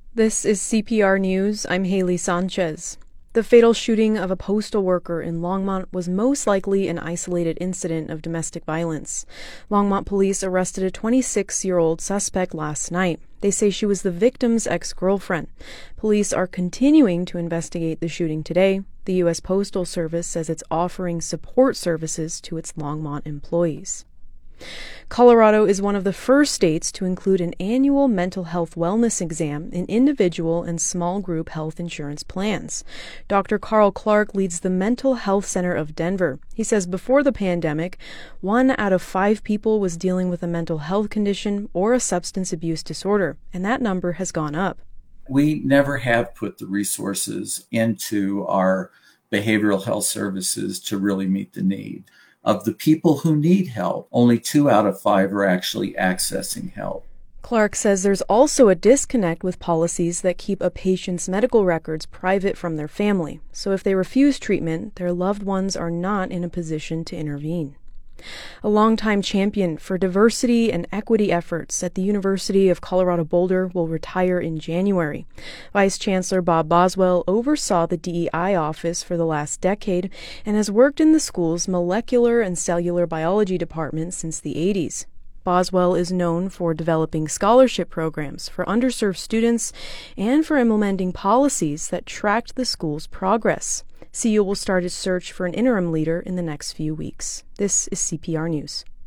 This is CPR News. I'm Haley Sanchez. The fatal shooting of a postal worker in Longmont was most likely an isolated incident of domestic violence. Longmont police arrested a 26-year-old suspect last night. They say she was the victim's ex-girlfriend. Police are continuing to investigate the shooting today. The U.S. Postal Service says it's offering support services to its Longmont employees. Colorado is one of the first states to include an annual mental health wellness exam in individual and small group health insurance plans. Dr. Carl Clark leads the Mental Health Center of Denver. He says before the pandemic, 1 out of 5 people was dealing with a mental health condition or a substance abuse disorder, and that number has gone up. We never have put the resources into our behavioral health services to really meet the need. Of the people who need help, only 2 out of 5 are actually accessing help. Clark says there's also a disconnect with policies that keep a patient's medical records private from their family. So if they refuse treatment, their loved ones are not in a position to intervene. A longtime champion for diversity and equity efforts at the University of Colorado Boulder will retire in January. Vice Chancellor Bob Boswell oversaw the DEI office for the last decade and has worked in the school's molecular and cellular biology department since the 80s. Boswell is known for developing scholarship programs for underserved students and for implementing policies that tracked the school's progress. CU will start its search for an interim leader in the next few weeks. This is CPR News.